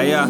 Я-я.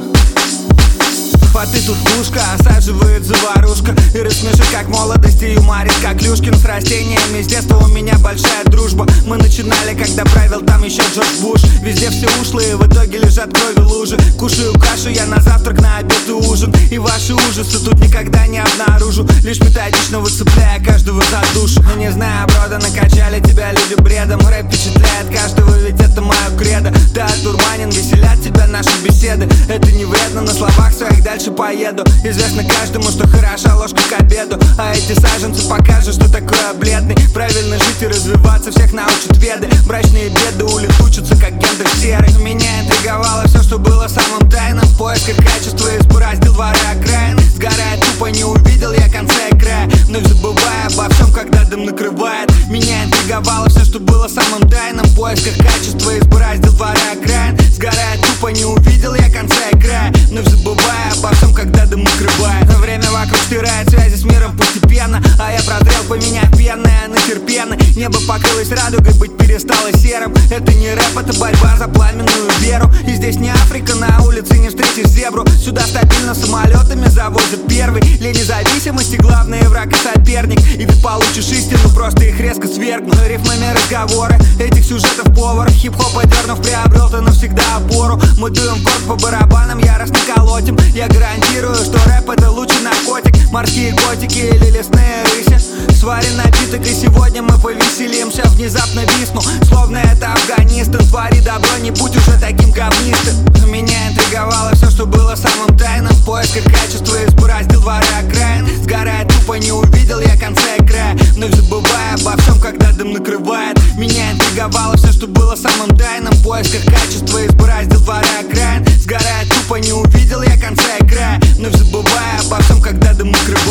А ты тут пушка, осаживает заварушка. И рассмеши, как молодость, и юморит, как Люшкин. С растениями с детства у меня большая дружба. Мы начинали, когда правил там еще Джордж Буш. Везде все ушлые, в итоге лежат крови лужи. Кушаю кашу я на завтрак, на обед и ужин. И ваши ужасы тут никогда не обнаружу, лишь методично выцепляя каждого за душу. Не знаю, брода, накачали тебя люди бредом. Рэп впечатляет каждого, ведь это мое кредо. Ты одурманен, веселят тебя наши беседы. Это не вредно, на словах своих дальше поеду. Известно каждому, что хороша ложка к обеду. А эти саженцы покажут, что такое бледный. Правильно жить и развиваться всех научат веды. Брачные беды улетучатся, как гендер серый. Меня интриговало все, что было самым тайным. В поисках качества избороздил дворы окраины. Сгорая тупо, не увидел я конца и края. Вновь забывая обо всем, когда дым накрывает. Меня интриговало все, что было самым тайным. В поисках качества избороздил дворы окраин. Сгорая тупо, не увидел я конца и края. Вновь забывая обо всем, когда дым накрывает. Время вокруг стирает связи с миром постепенно. А я прозрел, поменяв пенное на терпенно. Небо покрылось радугой, быть перестало серым. Это не рэп, это борьба за пламенную веру. И здесь не Африка, на улице не встретишь зебру. Сюда стабильно самолетами завозят первый. Лень независимости, главный враг и соперник. И ты получишь истину, просто их резко свергну. Рифмами разговоры, этих сюжетов повар. Хип-хоп одернув, приобрел ты навсегда опору. Мы дуем корт по барабанам, яростно колотим. Я гарантирую, что рэп это лучший наркотик. Морские котики или лесные рыси. Сварен напиток, и сегодня мы повеселимся. Внезапно висну, словно это афганистан. Твори добро, не будь уже таким говнистым. Меня интриговало все, что было самым тайным. В поисках качества избороздил дворы окраин. Сгорая тупо, не увидел я конца и края. Вновь забывая обо всем, когда дым накрывает. Меня интриговало все, что было самым тайным. В поисках качества избороздил дворы окраин. Сгорая тупо, не увидел я конца и края. Вновь забывая обо всем, когда дым накрывает.